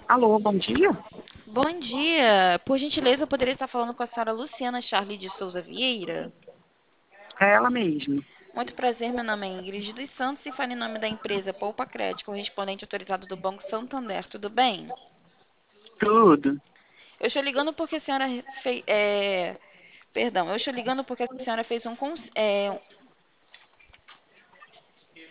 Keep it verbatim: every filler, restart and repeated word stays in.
Alô, bom dia. Bom dia. Por gentileza, eu poderia estar falando com a senhora Luciana Charlie de Souza Vieira? É ela mesma. Muito prazer, meu nome é Ingrid dos Santos e falo em nome da empresa Poupa Crédito, correspondente autorizado do Banco Santander. Tudo bem? Tudo. Eu estou ligando porque a senhora fez. Perdão, eu estou ligando porque a senhora fez um, cons- é,